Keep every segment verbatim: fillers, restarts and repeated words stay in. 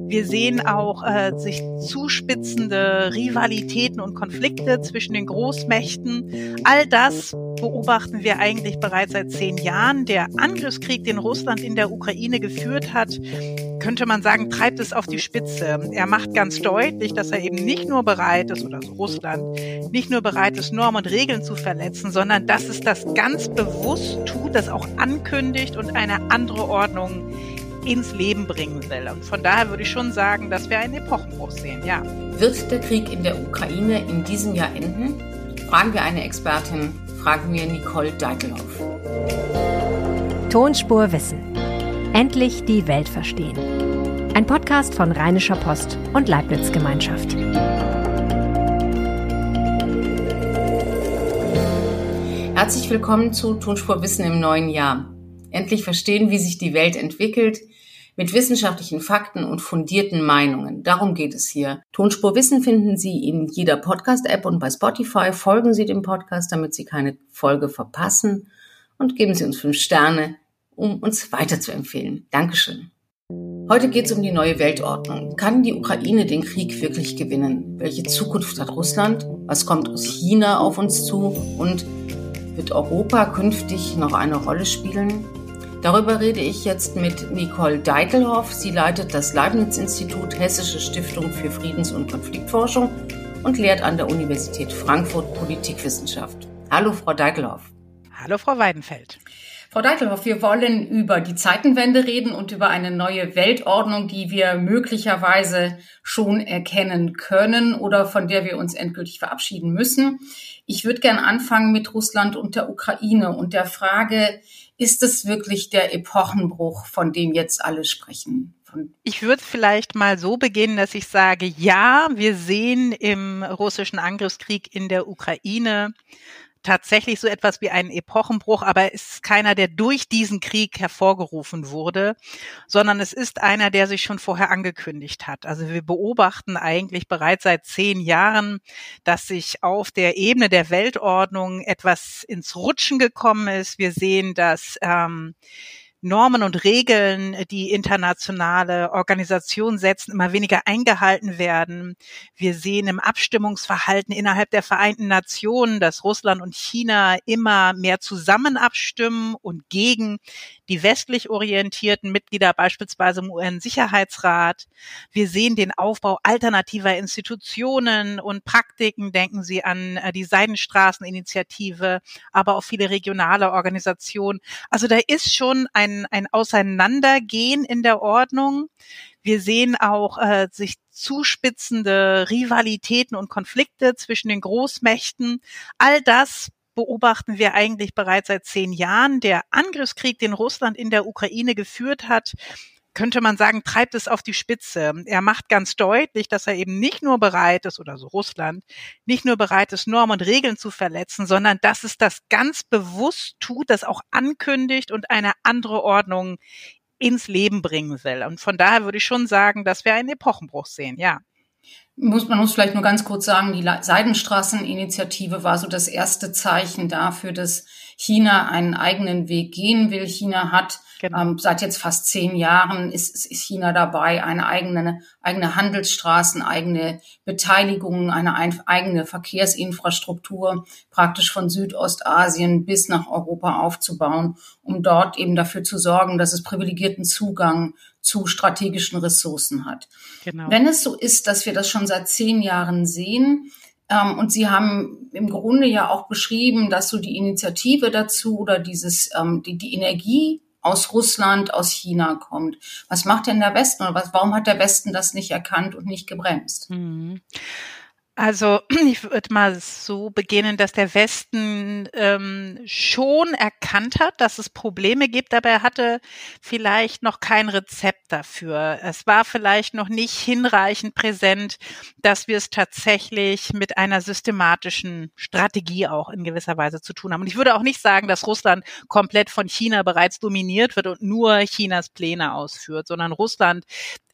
Wir sehen auch äh, sich zuspitzende Rivalitäten und Konflikte zwischen den Großmächten. All das beobachten wir eigentlich bereits seit zehn Jahren. Der Angriffskrieg, den Russland in der Ukraine geführt hat, könnte man sagen, treibt es auf die Spitze. Er macht ganz deutlich, dass er eben nicht nur bereit ist, oder so Russland, nicht nur bereit ist, Normen und Regeln zu verletzen, sondern dass es das ganz bewusst tut, das auch ankündigt und eine andere Ordnung ins Leben bringen will. Und von daher würde ich schon sagen, dass wir einen Epochenbruch sehen, ja. Wird der Krieg in der Ukraine in diesem Jahr enden? Fragen wir eine Expertin, fragen wir Nicole Deitelhoff. Tonspur Wissen. Endlich die Welt verstehen. Ein Podcast von Rheinischer Post und Leibniz Gemeinschaft. Herzlich willkommen zu Tonspur Wissen im neuen Jahr. Endlich verstehen, wie sich die Welt entwickelt, mit wissenschaftlichen Fakten und fundierten Meinungen. Darum geht es hier. Tonspur Wissen finden Sie in jeder Podcast-App und bei Spotify. Folgen Sie dem Podcast, damit Sie keine Folge verpassen. Und geben Sie uns fünf Sterne, um uns weiterzuempfehlen. Dankeschön. Heute geht es um die neue Weltordnung. Kann die Ukraine den Krieg wirklich gewinnen? Welche Zukunft hat Russland? Was kommt aus China auf uns zu? Und wird Europa künftig noch eine Rolle spielen? Darüber rede ich jetzt mit Nicole Deitelhoff. Sie leitet das Leibniz-Institut Hessische Stiftung für Friedens- und Konfliktforschung und lehrt an der Universität Frankfurt Politikwissenschaft. Hallo, Frau Deitelhoff. Hallo, Frau Weidenfeld. Frau Deitelhoff, wir wollen über die Zeitenwende reden und über eine neue Weltordnung, die wir möglicherweise schon erkennen können oder von der wir uns endgültig verabschieden müssen. Ich würde gern anfangen mit Russland und der Ukraine und der Frage, ist es wirklich der Epochenbruch, von dem jetzt alle sprechen? Von ich würde vielleicht mal so beginnen, dass ich sage, ja, wir sehen im russischen Angriffskrieg in der Ukraine tatsächlich so etwas wie einen Epochenbruch, aber es ist keiner, der durch diesen Krieg hervorgerufen wurde, sondern es ist einer, der sich schon vorher angekündigt hat. Also wir beobachten eigentlich bereits seit zehn Jahren, dass sich auf der Ebene der Weltordnung etwas ins Rutschen gekommen ist. Wir sehen, dass ähm, Normen und Regeln, die internationale Organisationen setzen, immer weniger eingehalten werden. Wir sehen im Abstimmungsverhalten innerhalb der Vereinten Nationen, dass Russland und China immer mehr zusammen abstimmen und gegen die westlich orientierten Mitglieder, beispielsweise im U N-Sicherheitsrat. Wir sehen den Aufbau alternativer Institutionen und Praktiken. Denken Sie an die Seidenstraßeninitiative, aber auch viele regionale Organisationen. Also da ist schon ein, ein Auseinandergehen in der Ordnung. Wir sehen auch äh, sich zuspitzende Rivalitäten und Konflikte zwischen den Großmächten. All das beobachten wir eigentlich bereits seit zehn Jahren. Der Angriffskrieg, den Russland in der Ukraine geführt hat, könnte man sagen, treibt es auf die Spitze. Er macht ganz deutlich, dass er eben nicht nur bereit ist, oder so Russland, nicht nur bereit ist, Normen und Regeln zu verletzen, sondern dass es das ganz bewusst tut, das auch ankündigt und eine andere Ordnung ins Leben bringen will. Und von daher würde ich schon sagen, dass wir einen Epochenbruch sehen, ja. Muss, man muss vielleicht nur ganz kurz sagen, die Seidenstraßeninitiative war so das erste Zeichen dafür, dass China einen eigenen Weg gehen will. China hat genau. ähm, seit jetzt fast zehn Jahren ist, ist China dabei, eine eigene, eigene Handelsstraßen, eigene Beteiligungen, eine ein, eigene Verkehrsinfrastruktur praktisch von Südostasien bis nach Europa aufzubauen, um dort eben dafür zu sorgen, dass es privilegierten Zugang zu strategischen Ressourcen hat. Genau. Wenn es so ist, dass wir das schon seit zehn Jahren sehen, ähm, und Sie haben im Grunde ja auch beschrieben, dass so die Initiative dazu oder dieses ähm, die, die Energie aus Russland, aus China kommt. Was macht denn der Westen oder was, warum hat der Westen das nicht erkannt und nicht gebremst? Mhm. Also ich würde mal so beginnen, dass der Westen ähm, schon erkannt hat, dass es Probleme gibt, aber er hatte vielleicht noch kein Rezept dafür. Es war vielleicht noch nicht hinreichend präsent, dass wir es tatsächlich mit einer systematischen Strategie auch in gewisser Weise zu tun haben. Und ich würde auch nicht sagen, dass Russland komplett von China bereits dominiert wird und nur Chinas Pläne ausführt, sondern Russland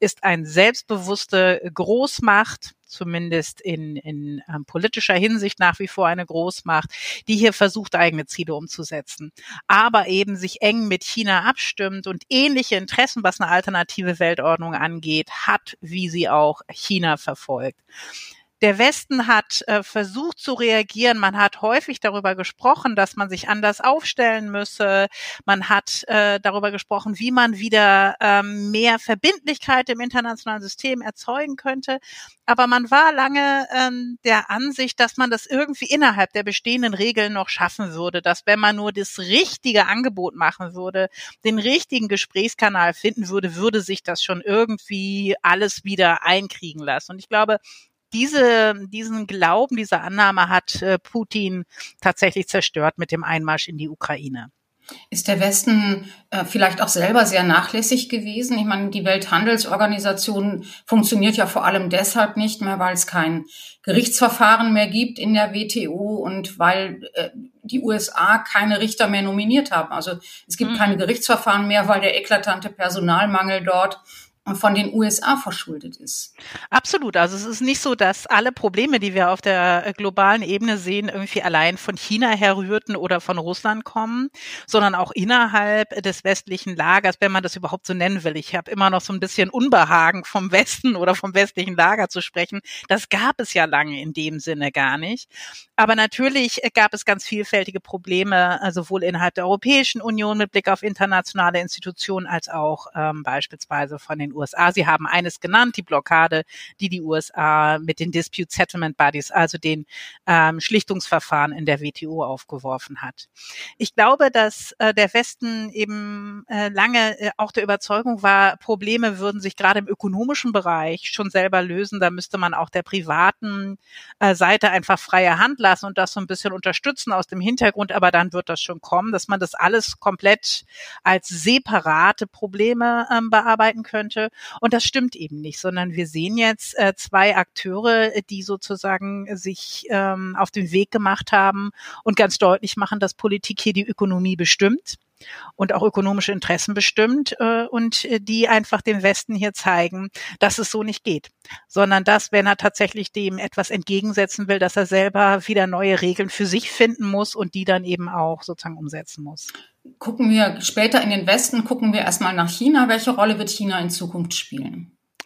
ist eine selbstbewusste Großmacht, zumindest in, in ähm, politischer Hinsicht nach wie vor eine Großmacht, die hier versucht, eigene Ziele umzusetzen, aber eben sich eng mit China abstimmt und ähnliche Interessen, was eine alternative Weltordnung angeht, hat, wie sie auch China verfolgt. Der Westen hat äh, versucht zu reagieren. Man hat häufig darüber gesprochen, dass man sich anders aufstellen müsse. Man hat äh, darüber gesprochen, wie man wieder ähm, mehr Verbindlichkeit im internationalen System erzeugen könnte. Aber man war lange ähm, der Ansicht, dass man das irgendwie innerhalb der bestehenden Regeln noch schaffen würde, dass wenn man nur das richtige Angebot machen würde, den richtigen Gesprächskanal finden würde, würde sich das schon irgendwie alles wieder einkriegen lassen. Und ich glaube, Diese, diesen Glauben, diese Annahme hat äh, Putin tatsächlich zerstört mit dem Einmarsch in die Ukraine. Ist der Westen äh, vielleicht auch selber sehr nachlässig gewesen? Ich meine, die Welthandelsorganisation funktioniert ja vor allem deshalb nicht mehr, weil es kein Gerichtsverfahren mehr gibt in der W T O und weil äh, die U S A keine Richter mehr nominiert haben. Also es gibt mhm. keine Gerichtsverfahren mehr, weil der eklatante Personalmangel dort von den U S A verschuldet ist. Absolut. Also es ist nicht so, dass alle Probleme, die wir auf der globalen Ebene sehen, irgendwie allein von China herrührten oder von Russland kommen, sondern auch innerhalb des westlichen Lagers, wenn man das überhaupt so nennen will. Ich habe immer noch so ein bisschen Unbehagen vom Westen oder vom westlichen Lager zu sprechen. Das gab es ja lange in dem Sinne gar nicht. Aber natürlich gab es ganz vielfältige Probleme, sowohl innerhalb der Europäischen Union mit Blick auf internationale Institutionen als auch ähm, beispielsweise von den U S A. Sie haben eines genannt, die Blockade, die die U S A mit den Dispute Settlement Bodies, also den ähm, Schlichtungsverfahren in der W T O aufgeworfen hat. Ich glaube, dass äh, der Westen eben äh, lange äh, auch der Überzeugung war, Probleme würden sich gerade im ökonomischen Bereich schon selber lösen. Da müsste man auch der privaten äh, Seite einfach freie Hand lassen und das so ein bisschen unterstützen aus dem Hintergrund, aber dann wird das schon kommen, dass man das alles komplett als separate Probleme ähm, bearbeiten könnte. Und das stimmt eben nicht, sondern wir sehen jetzt äh, zwei Akteure, die sozusagen sich ähm, auf den Weg gemacht haben und ganz deutlich machen, dass Politik hier die Ökonomie bestimmt und auch ökonomische Interessen bestimmt äh, und äh, die einfach dem Westen hier zeigen, dass es so nicht geht, sondern dass, wenn er tatsächlich dem etwas entgegensetzen will, dass er selber wieder neue Regeln für sich finden muss und die dann eben auch sozusagen umsetzen muss. Gucken wir später in den Westen, gucken wir erstmal nach China. Welche Rolle wird China in Zukunft spielen?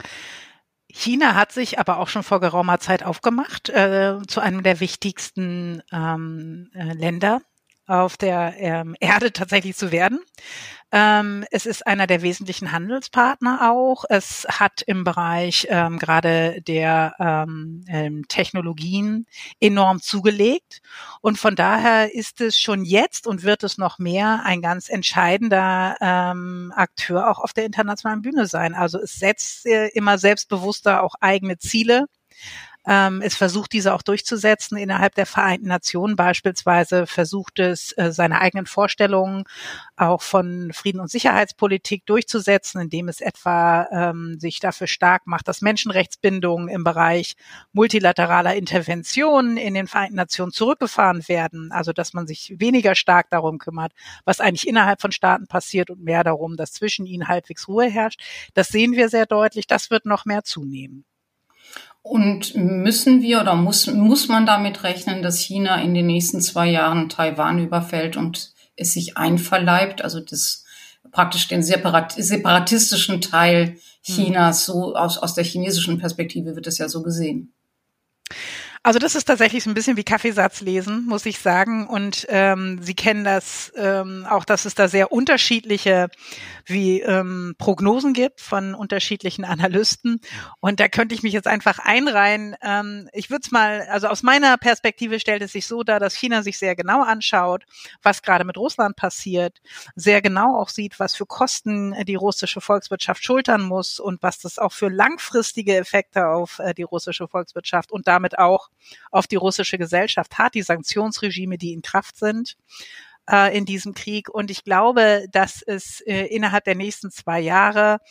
China hat sich aber auch schon vor geraumer Zeit aufgemacht äh, zu einem der wichtigsten ähm, äh, Länder auf der ähm, Erde tatsächlich zu werden. Ähm, es ist einer der wesentlichen Handelspartner auch. Es hat im Bereich ähm, gerade der ähm, ähm, Technologien enorm zugelegt. Und von daher ist es schon jetzt und wird es noch mehr ein ganz entscheidender ähm, Akteur auch auf der internationalen Bühne sein. Also es setzt äh, immer selbstbewusster auch eigene Ziele. Ähm, es versucht, diese auch durchzusetzen innerhalb der Vereinten Nationen beispielsweise, versucht es, äh, seine eigenen Vorstellungen auch von Frieden- und Sicherheitspolitik durchzusetzen, indem es etwa ähm, sich dafür stark macht, dass Menschenrechtsbindungen im Bereich multilateraler Interventionen in den Vereinten Nationen zurückgefahren werden, also dass man sich weniger stark darum kümmert, was eigentlich innerhalb von Staaten passiert und mehr darum, dass zwischen ihnen halbwegs Ruhe herrscht. Das sehen wir sehr deutlich, das wird noch mehr zunehmen. Und müssen wir oder muss, muss man damit rechnen, dass China in den nächsten zwei Jahren Taiwan überfällt und es sich einverleibt, also das praktisch den separat, separatistischen Teil Chinas, so aus, aus der chinesischen Perspektive wird es ja so gesehen. Also das ist tatsächlich so ein bisschen wie Kaffeesatz lesen, muss ich sagen. Und ähm, Sie kennen das ähm, auch, dass es da sehr unterschiedliche wie ähm, Prognosen gibt von unterschiedlichen Analysten. Und da könnte ich mich jetzt einfach einreihen. Ähm, ich würde es mal, also aus meiner Perspektive stellt es sich so dar, dass China sich sehr genau anschaut, was gerade mit Russland passiert, sehr genau auch sieht, was für Kosten die russische Volkswirtschaft schultern muss und was das auch für langfristige Effekte auf äh, die russische Volkswirtschaft und damit auch auf die russische Gesellschaft hat, die Sanktionsregime, die in Kraft sind äh, in diesem Krieg. Und ich glaube, dass es äh, innerhalb der nächsten zwei Jahre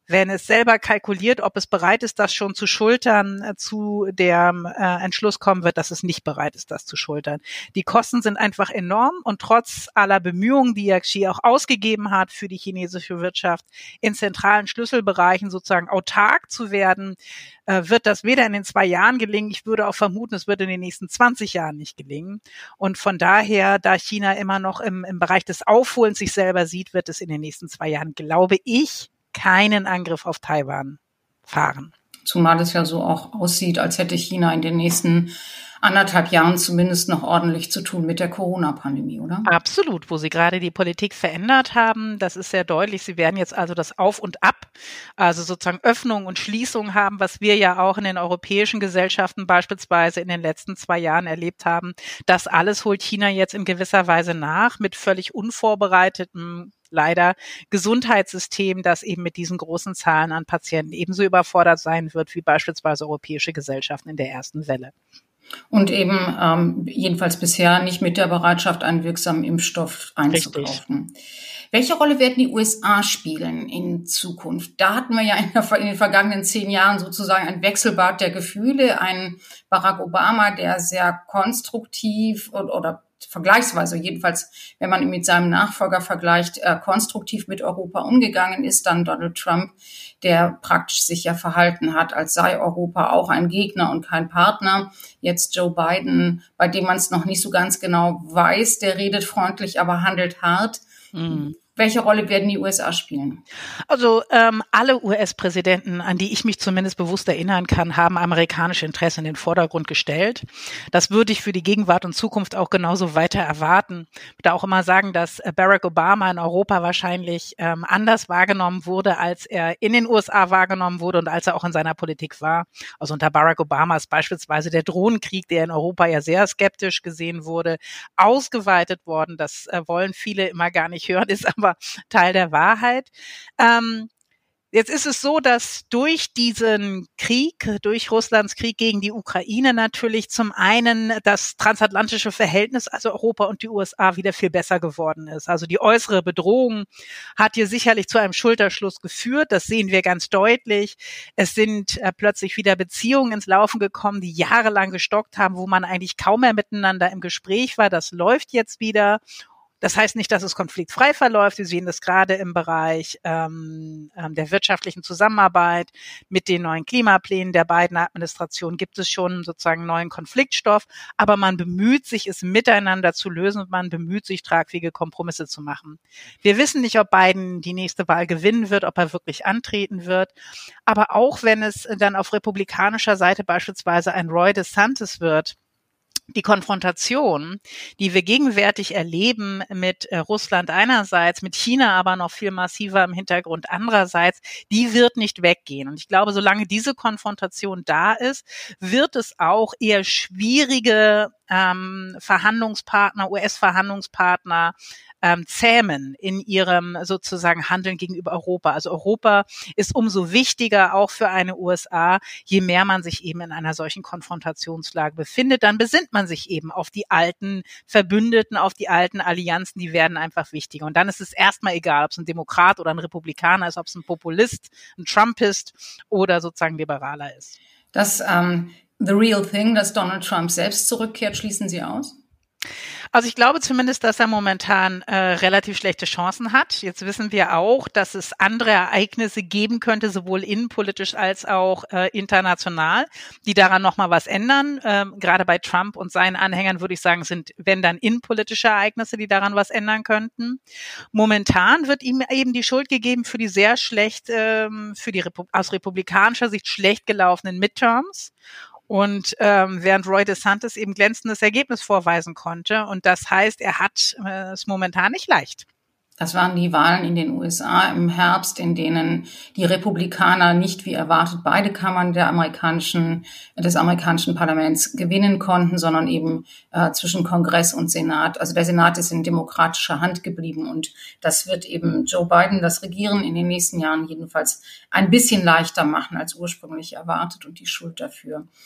wenn es selber kalkuliert, ob es bereit ist, das schon zu schultern, äh, zu dem äh, Entschluss kommen wird, dass es nicht bereit ist, das zu schultern. Die Kosten sind einfach enorm und trotz aller Bemühungen, die ja Xi auch ausgegeben hat für die chinesische Wirtschaft, in zentralen Schlüsselbereichen sozusagen autark zu werden, äh, wird das weder in den zwei Jahren gelingen. Ich würde auch vermuten, es wird in den nächsten zwanzig Jahren nicht gelingen. Und von daher, da China immer noch im, im Bereich des Aufholens sich selber sieht, wird es in den nächsten zwei Jahren, glaube ich, keinen Angriff auf Taiwan fahren. Zumal es ja so auch aussieht, als hätte China in den nächsten anderthalb Jahren zumindest noch ordentlich zu tun mit der Corona-Pandemie, oder? Absolut, wo Sie gerade die Politik verändert haben, das ist sehr deutlich. Sie werden jetzt also das Auf und Ab, also sozusagen Öffnung und Schließung haben, was wir ja auch in den europäischen Gesellschaften beispielsweise in den letzten zwei Jahren erlebt haben. Das alles holt China jetzt in gewisser Weise nach mit völlig unvorbereitetem leider Gesundheitssystem, das eben mit diesen großen Zahlen an Patienten ebenso überfordert sein wird wie beispielsweise europäische Gesellschaften in der ersten Welle. Und eben ähm, jedenfalls bisher nicht mit der Bereitschaft, einen wirksamen Impfstoff einzukaufen. Richtig. Welche Rolle werden die U S A spielen in Zukunft? Da hatten wir ja in, der, in den vergangenen zehn Jahren sozusagen ein Wechselbad der Gefühle. Ein Barack Obama, der sehr konstruktiv oder, oder vergleichsweise, jedenfalls, wenn man ihn mit seinem Nachfolger vergleicht, äh, konstruktiv mit Europa umgegangen ist, dann Donald Trump, der praktisch sich ja verhalten hat, als sei Europa auch ein Gegner und kein Partner. Jetzt Joe Biden, bei dem man es noch nicht so ganz genau weiß, der redet freundlich, aber handelt hart. Mhm. Welche Rolle werden die U S A spielen? Also ähm, alle U S-Präsidenten, an die ich mich zumindest bewusst erinnern kann, haben amerikanische Interessen in den Vordergrund gestellt. Das würde ich für die Gegenwart und Zukunft auch genauso weiter erwarten. Ich würde auch immer sagen, dass Barack Obama in Europa wahrscheinlich ähm, anders wahrgenommen wurde, als er in den U S A wahrgenommen wurde und als er auch in seiner Politik war. Also unter Barack Obama ist beispielsweise der Drohnenkrieg, der in Europa ja sehr skeptisch gesehen wurde, ausgeweitet worden. Das äh, wollen viele immer gar nicht hören, ist aber Teil der Wahrheit. Ähm, jetzt ist es so, dass durch diesen Krieg, durch Russlands Krieg gegen die Ukraine natürlich zum einen das transatlantische Verhältnis, also Europa und die U S A, wieder viel besser geworden ist. Also die äußere Bedrohung hat hier sicherlich zu einem Schulterschluss geführt. Das sehen wir ganz deutlich. Es sind äh, plötzlich wieder Beziehungen ins Laufen gekommen, die jahrelang gestockt haben, wo man eigentlich kaum mehr miteinander im Gespräch war. Das läuft jetzt wieder. Das heißt nicht, dass es konfliktfrei verläuft. Wir sehen das gerade im Bereich ähm, der wirtschaftlichen Zusammenarbeit. Mit den neuen Klimaplänen der beiden Administrationen gibt es schon sozusagen einen neuen Konfliktstoff. Aber man bemüht sich, es miteinander zu lösen und man bemüht sich, tragfähige Kompromisse zu machen. Wir wissen nicht, ob Biden die nächste Wahl gewinnen wird, ob er wirklich antreten wird. Aber auch wenn es dann auf republikanischer Seite beispielsweise ein Roy DeSantis wird, die Konfrontation, die wir gegenwärtig erleben mit äh, Russland einerseits, mit China aber noch viel massiver im Hintergrund andererseits, die wird nicht weggehen. Und ich glaube, solange diese Konfrontation da ist, wird es auch eher schwierige ähm, Verhandlungspartner, U S-Verhandlungspartner ähm, zähmen in ihrem sozusagen Handeln gegenüber Europa. Also Europa ist umso wichtiger auch für eine U S A, je mehr man sich eben in einer solchen Konfrontationslage befindet. Dann besinnt man sich eben auf die alten Verbündeten, auf die alten Allianzen, die werden einfach wichtiger. Und dann ist es erstmal egal, ob es ein Demokrat oder ein Republikaner ist, ob es ein Populist, ein Trumpist oder sozusagen Liberaler ist. Das ähm, The Real Thing, dass Donald Trump selbst zurückkehrt, schließen Sie aus? Also ich glaube zumindest, dass er momentan äh, relativ schlechte Chancen hat. Jetzt wissen wir auch, dass es andere Ereignisse geben könnte, sowohl innenpolitisch als auch äh, international, die daran nochmal was ändern. Ähm, gerade bei Trump und seinen Anhängern würde ich sagen, sind, wenn dann innenpolitische Ereignisse, die daran was ändern könnten. Momentan wird ihm eben die Schuld gegeben für die sehr schlecht, ähm, für die Repu- aus republikanischer Sicht schlecht gelaufenen Midterms. Und ähm, während Roy DeSantis eben glänzendes Ergebnis vorweisen konnte. Und das heißt, er hat äh, es momentan nicht leicht. Das waren die Wahlen in den U S A im Herbst, in denen die Republikaner nicht wie erwartet beide Kammern der amerikanischen, des amerikanischen Parlaments gewinnen konnten, sondern eben äh, zwischen Kongress und Senat. Also der Senat ist in demokratischer Hand geblieben und das wird eben Joe Biden das Regieren in den nächsten Jahren jedenfalls ein bisschen leichter machen als ursprünglich erwartet und die Schuld dafür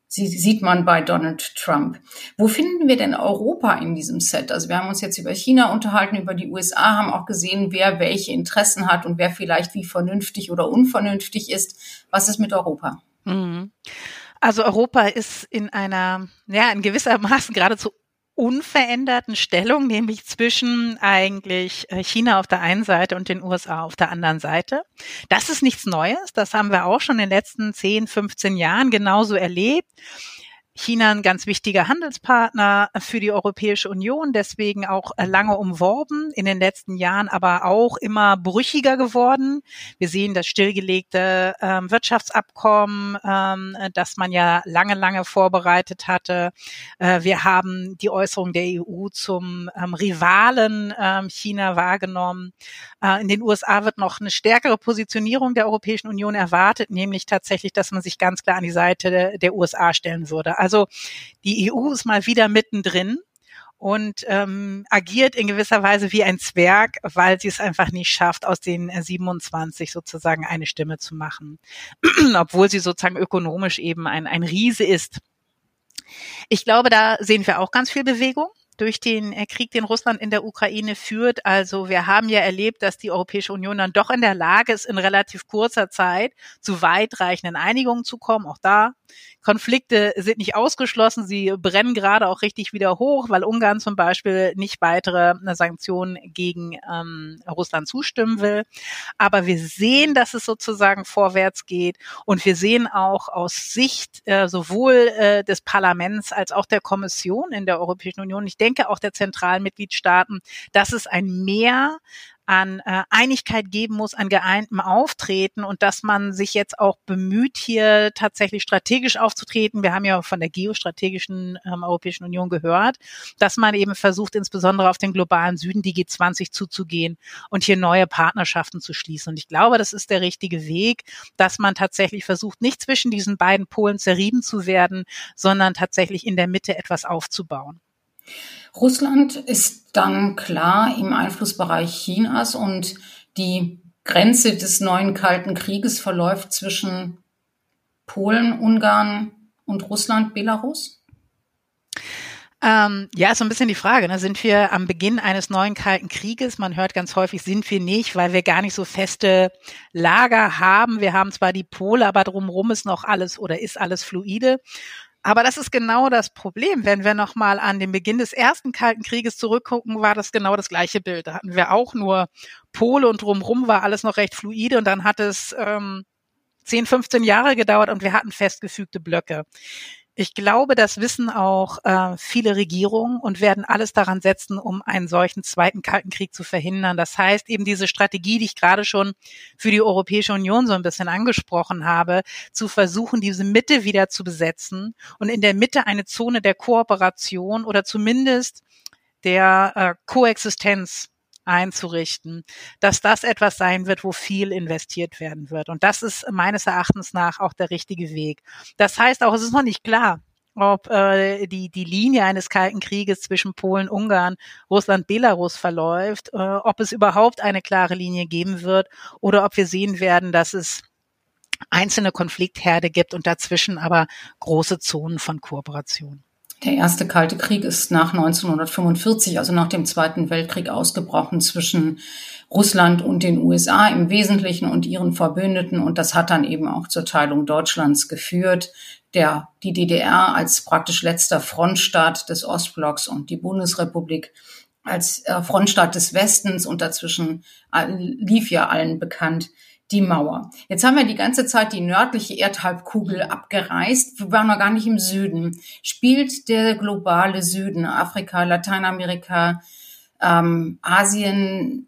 Sie sieht man bei Donald Trump. Wo finden wir denn Europa in diesem Set? Also wir haben uns jetzt über China unterhalten, über die U S A, haben auch gesehen, wer welche Interessen hat und wer vielleicht wie vernünftig oder unvernünftig ist. Was ist mit Europa? Also Europa ist in einer, ja, in gewissermaßen geradezu unveränderten Stellung, nämlich zwischen eigentlich China auf der einen Seite und den U S A auf der anderen Seite. Das ist nichts Neues, das haben wir auch schon in den letzten zehn, fünfzehn Jahren genauso erlebt. China ein ganz wichtiger Handelspartner für die Europäische Union, deswegen auch lange umworben, in den letzten Jahren aber auch immer brüchiger geworden. Wir sehen das stillgelegte ähm, Wirtschaftsabkommen, ähm, das man ja lange, lange vorbereitet hatte. Äh, wir haben die Äußerung der E U zum ähm, Rivalen ähm, China wahrgenommen. Äh, in den U S A wird noch eine stärkere Positionierung der Europäischen Union erwartet, nämlich tatsächlich, dass man sich ganz klar an die Seite der, der U S A stellen würde. Also die E U ist mal wieder mittendrin und ähm, agiert in gewisser Weise wie ein Zwerg, weil sie es einfach nicht schafft, aus den siebenundzwanzig sozusagen eine Stimme zu machen, obwohl sie sozusagen ökonomisch eben ein, ein Riese ist. Ich glaube, da sehen wir auch ganz viel Bewegung durch den Krieg, den Russland in der Ukraine führt. Also wir haben ja erlebt, dass die Europäische Union dann doch in der Lage ist, in relativ kurzer Zeit zu weitreichenden Einigungen zu kommen. Auch da, Konflikte sind nicht ausgeschlossen, sie brennen gerade auch richtig wieder hoch, weil Ungarn zum Beispiel nicht weitere Sanktionen gegen ähm, Russland zustimmen will. Aber wir sehen, dass es sozusagen vorwärts geht und wir sehen auch aus Sicht äh, sowohl äh, des Parlaments als auch der Kommission in der Europäischen Union, ich denke auch der zentralen Mitgliedstaaten, dass es ein Mehr an äh, Einigkeit geben muss, an geeintem Auftreten und dass man sich jetzt auch bemüht, hier tatsächlich strategisch aufzutreten. Wir haben ja von der geostrategischen ähm, Europäischen Union gehört, dass man eben versucht, insbesondere auf den globalen Süden, die G zwanzig zuzugehen und hier neue Partnerschaften zu schließen. Und ich glaube, das ist der richtige Weg, dass man tatsächlich versucht, nicht zwischen diesen beiden Polen zerrieben zu werden, sondern tatsächlich in der Mitte etwas aufzubauen. Russland ist dann klar im Einflussbereich Chinas und die Grenze des neuen Kalten Krieges verläuft zwischen Polen, Ungarn und Russland, Belarus? Ähm, ja, ist so ein bisschen die Frage, ne? Sind wir am Beginn eines neuen Kalten Krieges? Man hört ganz häufig, sind wir nicht, weil wir gar nicht so feste Lager haben. Wir haben zwar die Pole, aber drumherum ist noch alles oder ist alles fluide. Aber das ist genau das Problem. Wenn wir nochmal an den Beginn des ersten Kalten Krieges zurückgucken, war das genau das gleiche Bild. Da hatten wir auch nur Pole und drumherum war alles noch recht fluide und dann hat es ähm, zehn, fünfzehn Jahre gedauert und wir hatten festgefügte Blöcke. Ich glaube, das wissen auch äh, viele Regierungen und werden alles daran setzen, um einen solchen zweiten Kalten Krieg zu verhindern. Das heißt, eben diese Strategie, die ich gerade schon für die Europäische Union so ein bisschen angesprochen habe, zu versuchen, diese Mitte wieder zu besetzen und in der Mitte eine Zone der Kooperation oder zumindest der äh, Koexistenz einzurichten, dass das etwas sein wird, wo viel investiert werden wird. Und das ist meines Erachtens nach auch der richtige Weg. Das heißt auch, es ist noch nicht klar, ob äh, die die Linie eines Kalten Krieges zwischen Polen, Ungarn, Russland, Belarus verläuft, äh, ob es überhaupt eine klare Linie geben wird oder ob wir sehen werden, dass es einzelne Konfliktherde gibt und dazwischen aber große Zonen von Kooperation. Der erste Kalte Krieg ist nach neunzehnhundertfünfundvierzig, also nach dem Zweiten Weltkrieg, ausgebrochen zwischen Russland und den U S A im Wesentlichen und ihren Verbündeten. Und das hat dann eben auch zur Teilung Deutschlands geführt. Der, die D D R als praktisch letzter Frontstaat des Ostblocks und die Bundesrepublik als äh, Frontstaat des Westens. Und dazwischen äh, lief ja allen bekannt die Mauer. Jetzt haben wir die ganze Zeit die nördliche Erdhalbkugel abgereist. Wir waren noch gar nicht im Süden. Spielt der globale Süden, Afrika, Lateinamerika, ähm, Asien,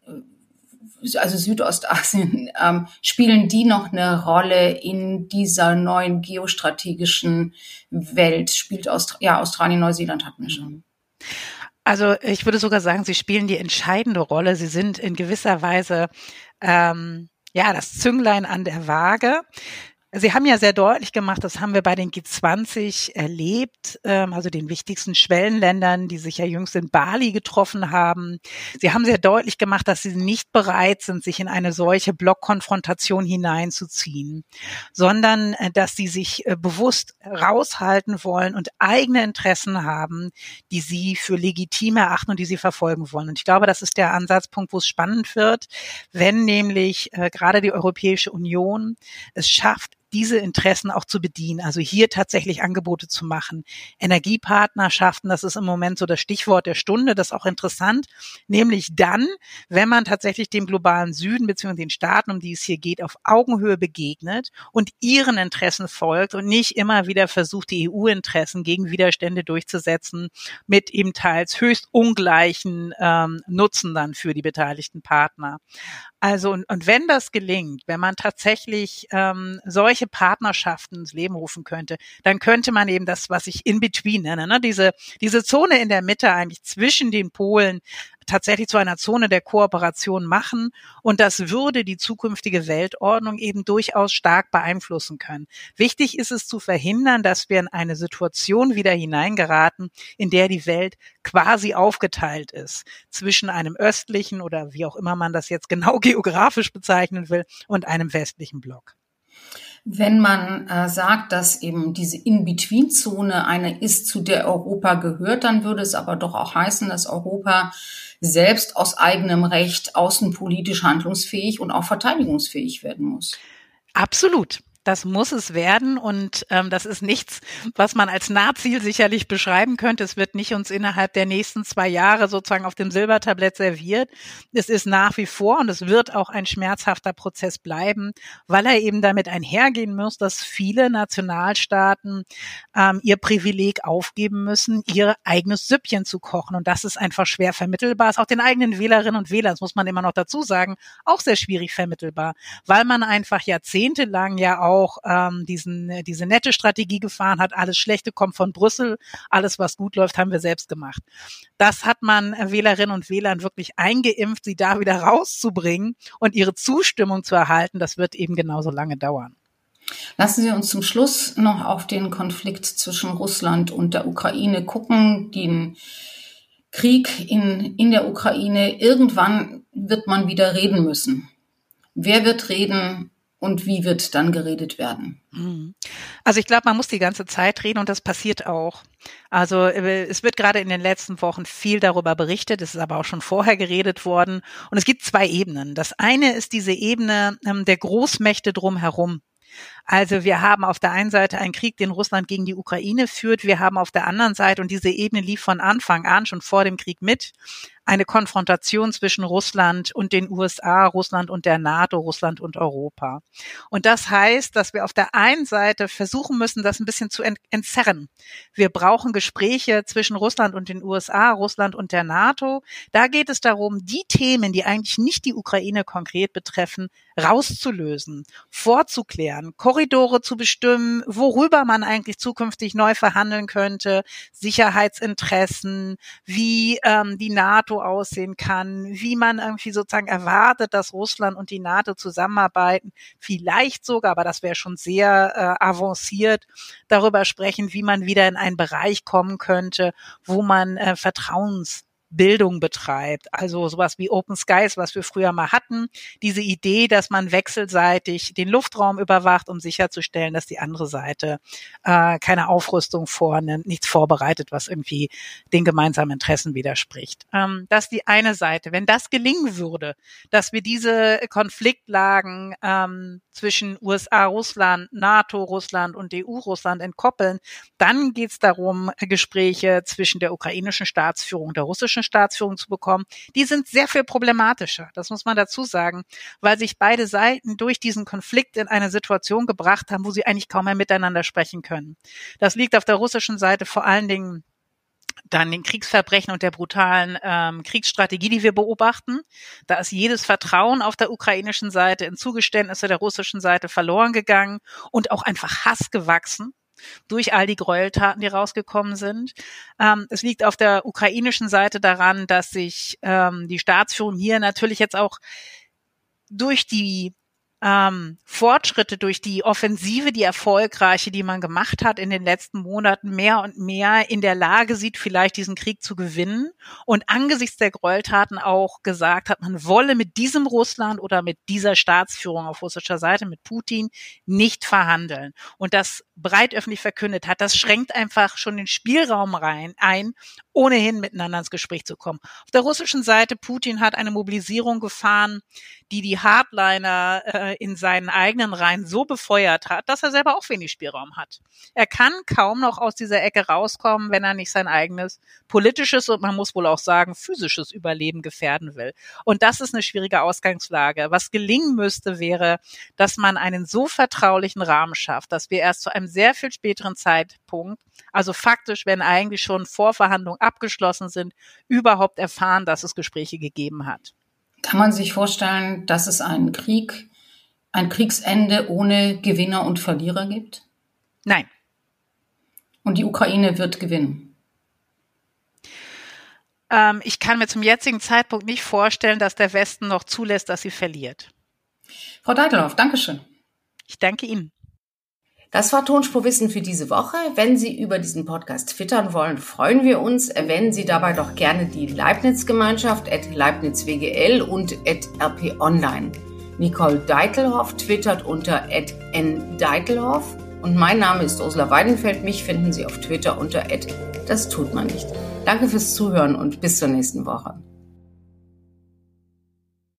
also Südostasien, ähm, spielen die noch eine Rolle in dieser neuen geostrategischen Welt? Spielt Aust- ja, Australien, Neuseeland hatten wir schon. Also ich würde sogar sagen, sie spielen die entscheidende Rolle. Sie sind in gewisser Weise ähm, ja, das Zünglein an der Waage. Sie haben ja sehr deutlich gemacht, das haben wir bei den G zwanzig erlebt, also den wichtigsten Schwellenländern, die sich ja jüngst in Bali getroffen haben. Sie haben sehr deutlich gemacht, dass sie nicht bereit sind, sich in eine solche Blockkonfrontation hineinzuziehen, sondern dass sie sich bewusst raushalten wollen und eigene Interessen haben, die sie für legitim erachten und die sie verfolgen wollen. Und ich glaube, das ist der Ansatzpunkt, wo es spannend wird, wenn nämlich äh, gerade die Europäische Union es schafft, diese Interessen auch zu bedienen, also hier tatsächlich Angebote zu machen. Energiepartnerschaften, das ist im Moment so das Stichwort der Stunde, das ist auch interessant, nämlich dann, wenn man tatsächlich dem globalen Süden bzw. den Staaten, um die es hier geht, auf Augenhöhe begegnet und ihren Interessen folgt und nicht immer wieder versucht, die E U-Interessen gegen Widerstände durchzusetzen mit eben teils höchst ungleichen ähm, Nutzen dann für die beteiligten Partner. Also und, und wenn das gelingt, wenn man tatsächlich ähm, solche Partnerschaften ins Leben rufen könnte, dann könnte man eben das, was ich in-between nenne, ne, diese diese Zone in der Mitte eigentlich zwischen den Polen tatsächlich zu einer Zone der Kooperation machen und das würde die zukünftige Weltordnung eben durchaus stark beeinflussen können. Wichtig ist es zu verhindern, dass wir in eine Situation wieder hineingeraten, in der die Welt quasi aufgeteilt ist zwischen einem östlichen oder wie auch immer man das jetzt genau geografisch bezeichnen will und einem westlichen Block. Wenn man äh, sagt, dass eben diese In-Between-Zone eine ist, zu der Europa gehört, dann würde es aber doch auch heißen, dass Europa selbst aus eigenem Recht außenpolitisch handlungsfähig und auch verteidigungsfähig werden muss. Absolut. Das muss es werden und ähm, das ist nichts, was man als Nahziel sicherlich beschreiben könnte. Es wird nicht uns innerhalb der nächsten zwei Jahre sozusagen auf dem Silbertablett serviert. Es ist nach wie vor und es wird auch ein schmerzhafter Prozess bleiben, weil er eben damit einhergehen muss, dass viele Nationalstaaten ähm, ihr Privileg aufgeben müssen, ihr eigenes Süppchen zu kochen. Und das ist einfach schwer vermittelbar. Ist auch den eigenen Wählerinnen und Wählern, das muss man immer noch dazu sagen, auch sehr schwierig vermittelbar, weil man einfach jahrzehntelang ja auch auch ähm, diesen diese nette Strategie gefahren hat, alles Schlechte kommt von Brüssel, alles was gut läuft, haben wir selbst gemacht. Das hat man Wählerinnen und Wählern wirklich eingeimpft, sie da wieder rauszubringen und ihre Zustimmung zu erhalten, das wird eben genauso lange dauern. Lassen Sie uns zum Schluss noch auf den Konflikt zwischen Russland und der Ukraine gucken, den Krieg in, in der Ukraine. Irgendwann wird man wieder reden müssen. Wer wird reden? Und wie wird dann geredet werden? Also ich glaube, man muss die ganze Zeit reden und das passiert auch. Also es wird gerade in den letzten Wochen viel darüber berichtet, es ist aber auch schon vorher geredet worden. Und es gibt zwei Ebenen. Das eine ist diese Ebene der Großmächte drumherum. Also wir haben auf der einen Seite einen Krieg, den Russland gegen die Ukraine führt. Wir haben auf der anderen Seite, und diese Ebene lief von Anfang an, schon vor dem Krieg mit, eine Konfrontation zwischen Russland und den U S A, Russland und der NATO, Russland und Europa. Und das heißt, dass wir auf der einen Seite versuchen müssen, das ein bisschen zu entzerren. Wir brauchen Gespräche zwischen Russland und den U S A, Russland und der NATO. Da geht es darum, die Themen, die eigentlich nicht die Ukraine konkret betreffen, rauszulösen, vorzuklären, Korridore zu bestimmen, worüber man eigentlich zukünftig neu verhandeln könnte, Sicherheitsinteressen, wie ähm, die NATO aussehen kann, wie man irgendwie sozusagen erwartet, dass Russland und die NATO zusammenarbeiten, vielleicht sogar, aber das wäre schon sehr äh, avanciert, darüber sprechen, wie man wieder in einen Bereich kommen könnte, wo man äh, Vertrauens Bildung betreibt, also sowas wie Open Skies, was wir früher mal hatten, diese Idee, dass man wechselseitig den Luftraum überwacht, um sicherzustellen, dass die andere Seite äh, keine Aufrüstung vornimmt, nichts vorbereitet, was irgendwie den gemeinsamen Interessen widerspricht. Ähm, das ist die eine Seite. Wenn das gelingen würde, dass wir diese Konfliktlagen ähm, zwischen U S A, Russland, NATO, Russland und E U, Russland entkoppeln, dann geht es darum, Gespräche zwischen der ukrainischen Staatsführung und der russischen Staatsführung zu bekommen. Die sind sehr viel problematischer, das muss man dazu sagen, weil sich beide Seiten durch diesen Konflikt in eine Situation gebracht haben, wo sie eigentlich kaum mehr miteinander sprechen können. Das liegt auf der russischen Seite vor allen Dingen dann den Kriegsverbrechen und der brutalen ähm, Kriegsstrategie, die wir beobachten. Da ist jedes Vertrauen auf der ukrainischen Seite in Zugeständnisse der russischen Seite verloren gegangen und auch einfach Hass gewachsen durch all die Gräueltaten, die rausgekommen sind. Ähm, es liegt auf der ukrainischen Seite daran, dass sich ähm, die Staatsführung hier natürlich jetzt auch durch die ähm, Fortschritte durch die Offensive, die erfolgreiche, die man gemacht hat in den letzten Monaten, mehr und mehr in der Lage sieht, vielleicht diesen Krieg zu gewinnen und angesichts der Gräueltaten auch gesagt hat, man wolle mit diesem Russland oder mit dieser Staatsführung auf russischer Seite, mit Putin, nicht verhandeln. Und das breit öffentlich verkündet hat, das schränkt einfach schon den Spielraum rein ein, ohnehin miteinander ins Gespräch zu kommen. Auf der russischen Seite, Putin hat eine Mobilisierung gefahren, die die Hardliner äh, in seinen eigenen Reihen so befeuert hat, dass er selber auch wenig Spielraum hat. Er kann kaum noch aus dieser Ecke rauskommen, wenn er nicht sein eigenes politisches und man muss wohl auch sagen physisches Überleben gefährden will. Und das ist eine schwierige Ausgangslage. Was gelingen müsste, wäre, dass man einen so vertraulichen Rahmen schafft, dass wir erst zu einem sehr viel späteren Zeitpunkt, also faktisch, wenn eigentlich schon Vorverhandlungen abgeschlossen sind, überhaupt erfahren, dass es Gespräche gegeben hat. Kann man sich vorstellen, dass es einen Krieg, ein Kriegsende ohne Gewinner und Verlierer gibt? Nein. Und die Ukraine wird gewinnen? Ähm, ich kann mir zum jetzigen Zeitpunkt nicht vorstellen, dass der Westen noch zulässt, dass sie verliert. Frau Deitelhoff, Dankeschön. Ich danke Ihnen. Das war Tonspurwissen für diese Woche. Wenn Sie über diesen Podcast twittern wollen, freuen wir uns. Erwähnen Sie dabei doch gerne die Leibniz-Gemeinschaft at leibnizwgl und at rponline. Nicole Deitelhoff twittert unter at ndeitelhoff und mein Name ist Ursula Weidenfeld. Mich finden Sie auf Twitter unter at das tut man nicht. Danke fürs Zuhören und bis zur nächsten Woche.